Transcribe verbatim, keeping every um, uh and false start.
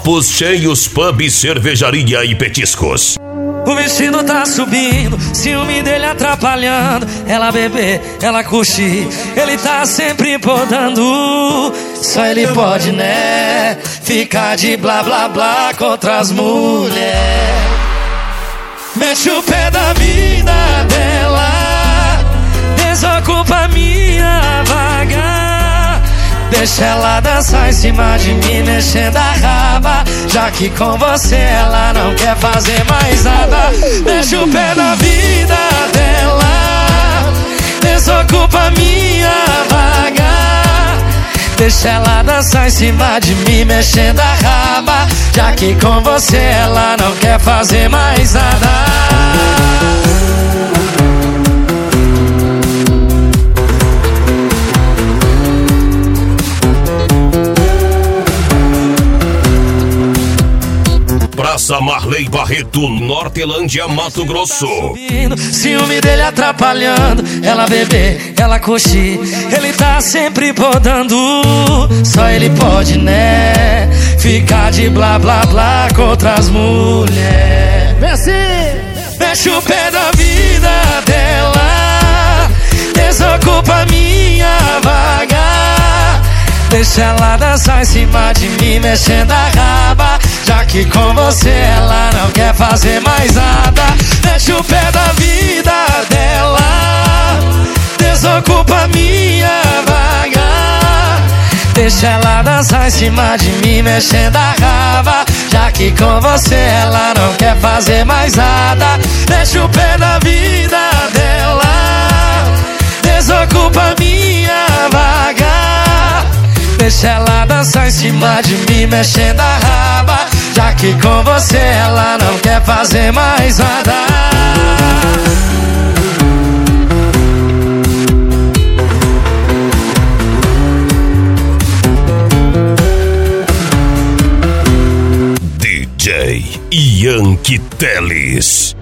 Copos cheios, pub, cervejaria e petiscos. O vestido tá subindo, ciúme dele atrapalhando. Ela beber, ela curtir, ele tá sempre podando. Só ele pode, né, ficar de blá blá blá contra as mulheres. Mexe o pé da vida dela, desocupa minha vaga. Deixa ela dançar em cima de mim, mexendo a raba, já que com você ela não quer fazer mais nada. Deixa o pé da vida dela, desocupa minha vaga. Deixa ela dançar em cima de mim, mexendo a raba, já que com você ela não quer fazer mais nada. Praça Marley Barreto, Nortelândia, Mato Grosso. Ciúme dele atrapalhando, ela beber, ela curtir, ele tá sempre podando. Só ele pode, né, ficar de blá blá blá contra as mulheres. Mexe o pé da vida dela, desocupa minha vaga. Deixa ela dançar em cima de mim, mexendo a raba, já que com você ela não quer fazer mais nada. Deixa o pé da vida dela, desocupa minha vaga. Deixa ela dançar em cima de mim, mexendo a raba, já que com você ela não quer fazer mais nada. Deixa o pé da vida dela, desocupa minha vaga. Deixa ela dançar em cima de mim, mexendo a raba, já que com você ela não quer fazer mais nada. D J Yankee Teles.